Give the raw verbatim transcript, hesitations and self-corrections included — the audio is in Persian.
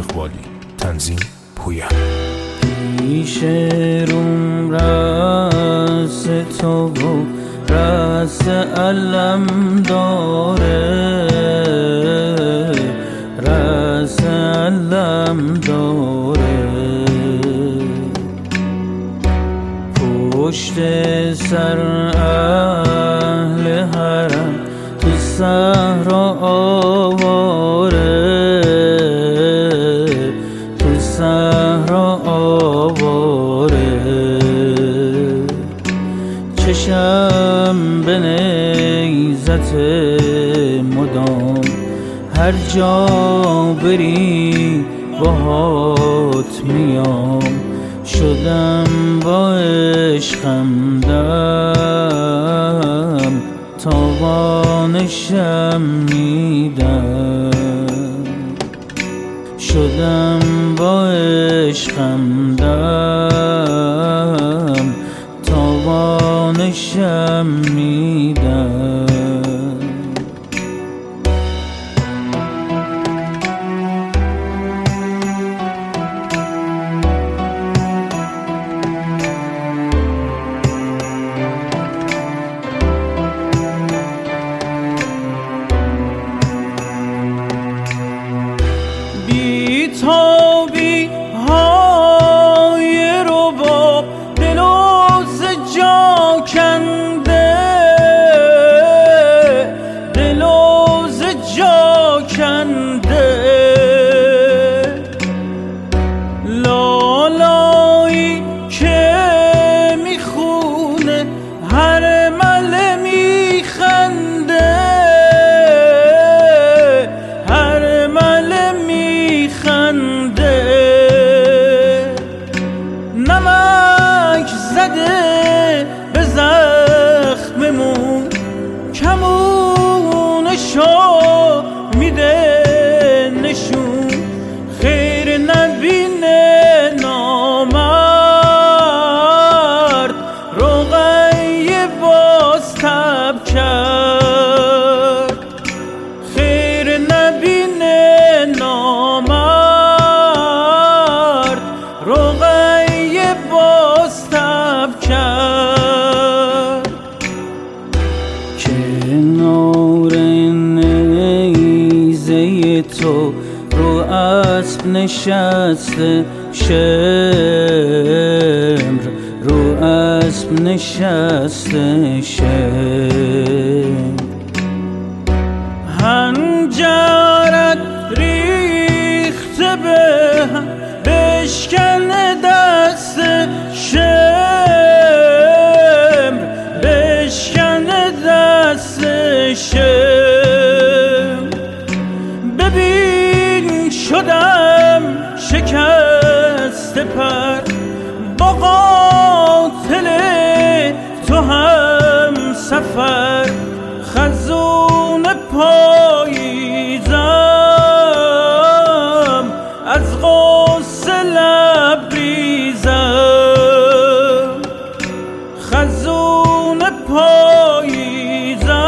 اقبالی. تنظیم پویا. پیش روم رأس تو و رأس علم داره، رأس علم داره، پشت سر اهل حرم تو صحرا آواره، تو صحرا آواره. چشم به نیزت مدام، هر جا بری باهات میام. شدم با عشقم دم، تاوانشم میدم. شدم با عشقم دم، تاوانشم میدم. بی‌تابی های رباب دلو ز جا کنده، دلو ز جا کنده. لالایی که میخونه هر مله میخنده، هر مله میخنده. نمک زده به زخممون، کمونشو میده نشون. خیر نبینه نامرد، رقیه باز تب کرد. خیر نبینه نامرد، رقیه باز تب کرد. کنار نیزه تو رو اسب نشسته شمر، رو اسب نشسته شمر. هنجرت ریخته به هم، بشکنه دست شمر، بشکنه دست شمر. ببین شدم شکست پر، با قاتل تو هم سفر. خزون پاییزم، از غصه لبریزم. خزون پاییزم،